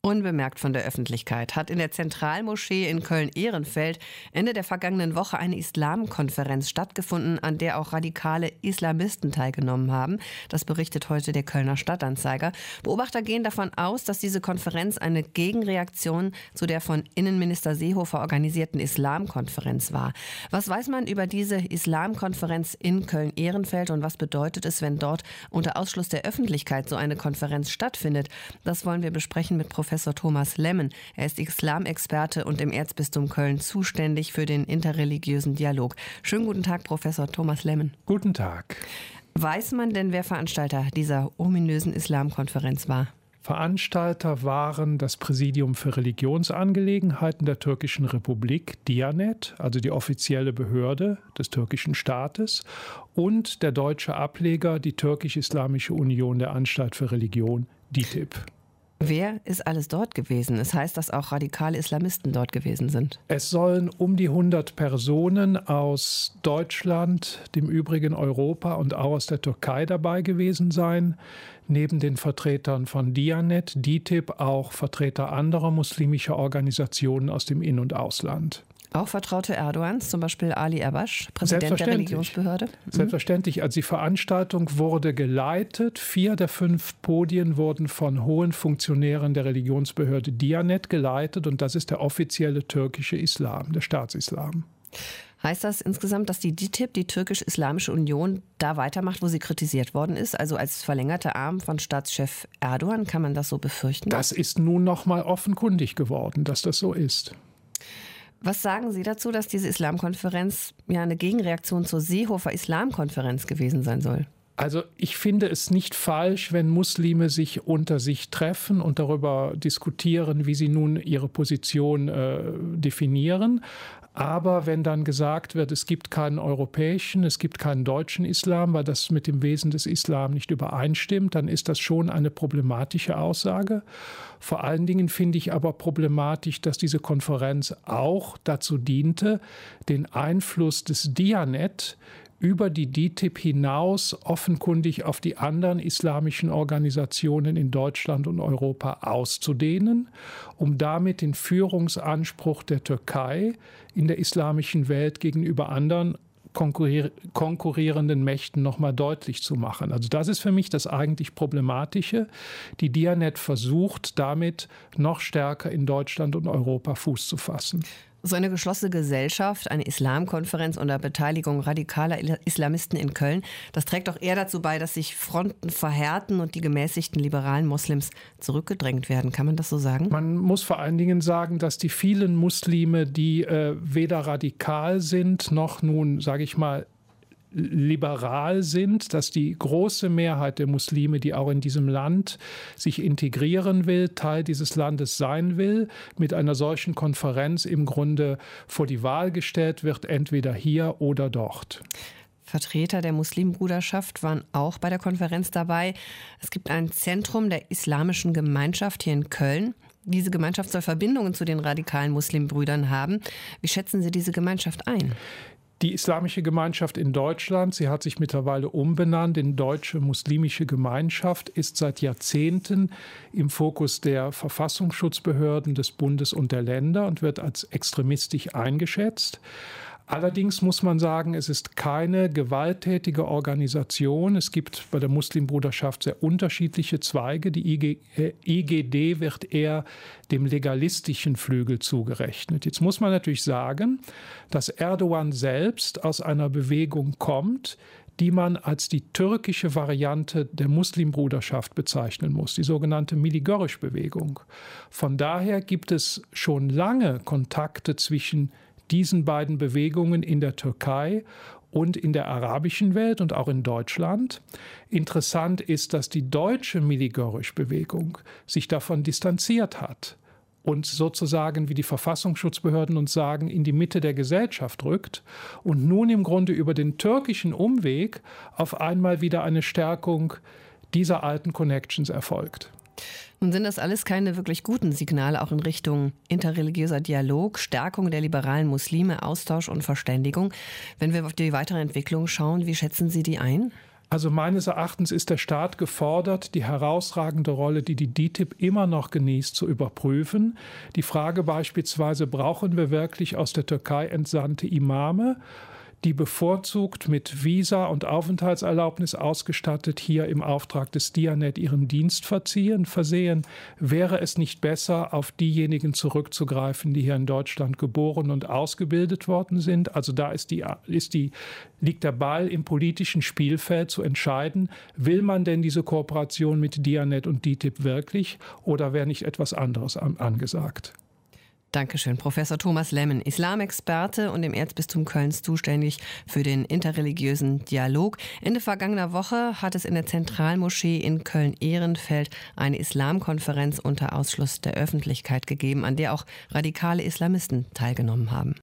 Unbemerkt von der Öffentlichkeit hat in der Zentralmoschee in Köln-Ehrenfeld Ende der vergangenen Woche eine Islamkonferenz stattgefunden, an der auch radikale Islamisten teilgenommen haben. Das berichtet heute der Kölner Stadtanzeiger. Beobachter gehen davon aus, dass diese Konferenz eine Gegenreaktion zu der von Innenminister Seehofer organisierten Islamkonferenz war. Was weiß man über diese Islamkonferenz in Köln-Ehrenfeld und was bedeutet es, wenn dort unter Ausschluss der Öffentlichkeit so eine Konferenz stattfindet? Das wollen wir besprechen mit Professor Thomas Lemmen. Er ist Islamexperte und im Erzbistum Köln zuständig für den interreligiösen Dialog. Schönen guten Tag, Professor Thomas Lemmen. Guten Tag. Weiß man denn, wer Veranstalter dieser ominösen Islamkonferenz war? Veranstalter waren das Präsidium für Religionsangelegenheiten der Türkischen Republik, Diyanet, also die offizielle Behörde des türkischen Staates, und der deutsche Ableger, die Türkisch-Islamische Union der Anstalt für Religion, DİTİB. Wer ist alles dort gewesen? Es heißt, dass auch radikale Islamisten dort gewesen sind. Es sollen um die 100 Personen aus Deutschland, dem übrigen Europa und auch aus der Türkei dabei gewesen sein. Neben den Vertretern von Diyanet, DİTİB auch Vertreter anderer muslimischer Organisationen aus dem In- und Ausland. Auch Vertraute Erdogans, zum Beispiel Ali Erbaş, Präsident der Religionsbehörde? Selbstverständlich. Also die Veranstaltung wurde geleitet. 4 der 5 Podien wurden von hohen Funktionären der Religionsbehörde Diyanet geleitet. Und das ist der offizielle türkische Islam, der Staatsislam. Heißt das insgesamt, dass die DİTİB, die Türkisch-Islamische Union, da weitermacht, wo sie kritisiert worden ist? Also als verlängerter Arm von Staatschef Erdogan, kann man das so befürchten? Das ist nun noch mal offenkundig geworden, dass das so ist. Was sagen Sie dazu, dass diese Islamkonferenz ja eine Gegenreaktion zur Seehofer Islamkonferenz gewesen sein soll? Also ich finde es nicht falsch, wenn Muslime sich unter sich treffen und darüber diskutieren, wie sie nun ihre Position definieren. Aber wenn dann gesagt wird, es gibt keinen europäischen, es gibt keinen deutschen Islam, weil das mit dem Wesen des Islam nicht übereinstimmt, dann ist das schon eine problematische Aussage. Vor allen Dingen finde ich aber problematisch, dass diese Konferenz auch dazu diente, den Einfluss des Diyanet über die DİTİB hinaus offenkundig auf die anderen islamischen Organisationen in Deutschland und Europa auszudehnen, um damit den Führungsanspruch der Türkei in der islamischen Welt gegenüber anderen konkurrierenden Mächten noch mal deutlich zu machen. Also das ist für mich das eigentlich Problematische. Die Diyanet versucht damit noch stärker in Deutschland und Europa Fuß zu fassen. So eine geschlossene Gesellschaft, eine Islamkonferenz unter Beteiligung radikaler Islamisten in Köln, das trägt doch eher dazu bei, dass sich Fronten verhärten und die gemäßigten liberalen Moslems zurückgedrängt werden. Kann man das so sagen? Man muss vor allen Dingen sagen, dass die vielen Muslime, die weder radikal sind, noch nun, sage ich mal, liberal sind, dass die große Mehrheit der Muslime, die auch in diesem Land sich integrieren will, Teil dieses Landes sein will, mit einer solchen Konferenz im Grunde vor die Wahl gestellt wird, entweder hier oder dort. Vertreter der Muslimbruderschaft waren auch bei der Konferenz dabei. Es gibt ein Zentrum der islamischen Gemeinschaft hier in Köln. Diese Gemeinschaft soll Verbindungen zu den radikalen Muslimbrüdern haben. Wie schätzen Sie diese Gemeinschaft ein? Die islamische Gemeinschaft in Deutschland, sie hat sich mittlerweile umbenannt in Deutsche Muslimische Gemeinschaft, ist seit Jahrzehnten im Fokus der Verfassungsschutzbehörden des Bundes und der Länder und wird als extremistisch eingeschätzt. Allerdings muss man sagen, es ist keine gewalttätige Organisation. Es gibt bei der Muslimbruderschaft sehr unterschiedliche Zweige. Die IGD wird eher dem legalistischen Flügel zugerechnet. Jetzt muss man natürlich sagen, dass Erdogan selbst aus einer Bewegung kommt, die man als die türkische Variante der Muslimbruderschaft bezeichnen muss, die sogenannte Milli-Görüş-Bewegung. Von daher gibt es schon lange Kontakte zwischen diesen beiden Bewegungen in der Türkei und in der arabischen Welt und auch in Deutschland. Interessant ist, dass die deutsche Milli-Görüş-Bewegung sich davon distanziert hat und sozusagen, wie die Verfassungsschutzbehörden uns sagen, in die Mitte der Gesellschaft rückt und nun im Grunde über den türkischen Umweg auf einmal wieder eine Stärkung dieser alten Connections erfolgt. Nun sind das alles keine wirklich guten Signale, auch in Richtung interreligiöser Dialog, Stärkung der liberalen Muslime, Austausch und Verständigung. Wenn wir auf die weitere Entwicklung schauen, wie schätzen Sie die ein? Also meines Erachtens ist der Staat gefordert, die herausragende Rolle, die die DİTİB immer noch genießt, zu überprüfen. Die Frage beispielsweise, brauchen wir wirklich aus der Türkei entsandte Imame, die bevorzugt mit Visa und Aufenthaltserlaubnis ausgestattet hier im Auftrag des Diyanet ihren Dienst versehen? Wäre es nicht besser, auf diejenigen zurückzugreifen, die hier in Deutschland geboren und ausgebildet worden sind? Also da liegt der Ball im politischen Spielfeld zu entscheiden, will man denn diese Kooperation mit Diyanet und DİTİB wirklich oder wäre nicht etwas anderes angesagt? Dankeschön, Professor Thomas Lemmen, Islamexperte und im Erzbistum Kölns zuständig für den interreligiösen Dialog. Ende vergangener Woche hat es in der Zentralmoschee in Köln-Ehrenfeld eine Islamkonferenz unter Ausschluss der Öffentlichkeit gegeben, an der auch radikale Islamisten teilgenommen haben.